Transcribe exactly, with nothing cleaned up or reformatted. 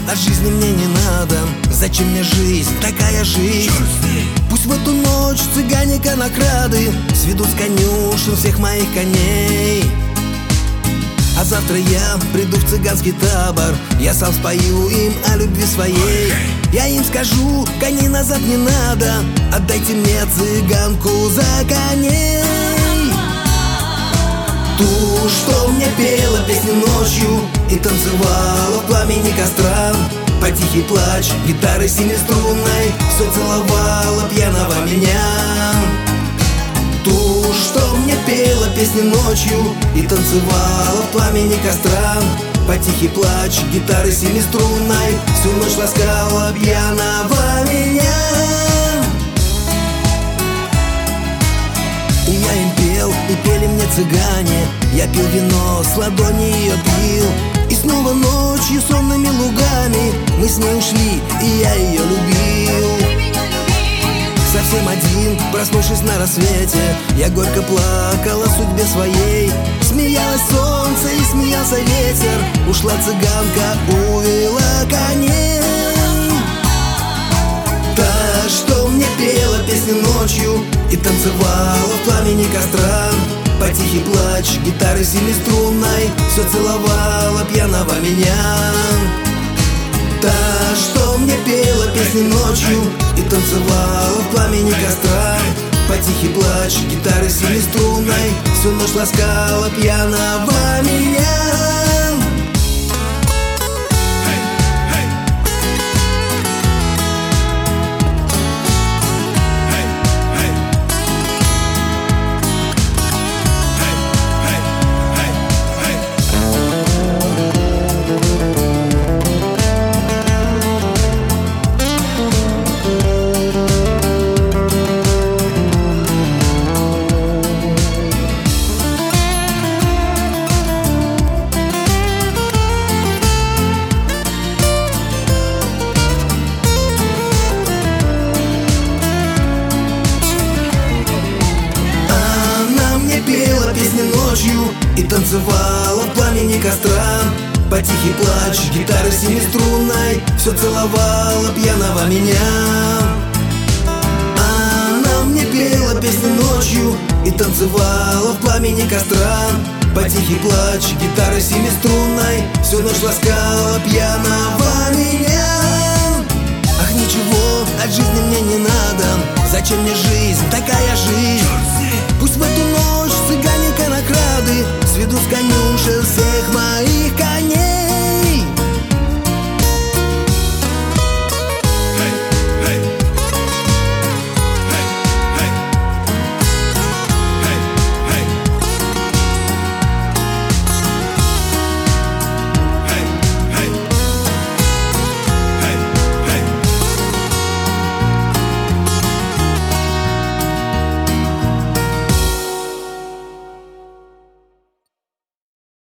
от жизни мне не надо. Зачем мне жизнь, такая жизнь? Пусть в эту ночь цыгане-конокрады сведут с конюшен всех моих коней. А завтра я приду в цыганский табор, я сам спою им о любви своей. Я им скажу: коней назад не надо, отдайте мне цыганку за коней. Ту, что мне пела песни ночью и танцевала в пламени костра, под тихий плач гитары семиструнной все целовала пьяного меня. Ту, что мне пела песни ночью и танцевала в пламени костра, под тихий плач гитары семиструнной всю ночь ласкала пьяного меня. И я им пел, и пели мне цыгане, я пил вино, с ладони ее пил. И снова ночью сонными лугами мы с ней ушли, и я ее любил. Совсем один, проснувшись на рассвете, я горько плакал о судьбе своей. Смеялось солнце и смеялся ветер, ушла цыганка, увела коней. Та, что мне пела песни ночью и танцевала в пламени костра, под тихий плач гитары семиструнной все целовала пьяного меня. Та, что мне пела песни ночью и танцевала в пламени костра, под тихий плач гитары семиструнной всю ночь ласкала пьяного меня. Песни ночью и танцевала в пламени костра, под тихий плач гитары семиструнной все целовала пьяного меня. Она мне пела песни ночью и танцевала в пламени костра, под тихий плач гитары семиструнной всю ночь ласкала пьяного меня. Ах, ничего от жизни мне не надо, зачем мне жизнь, такая жизнь?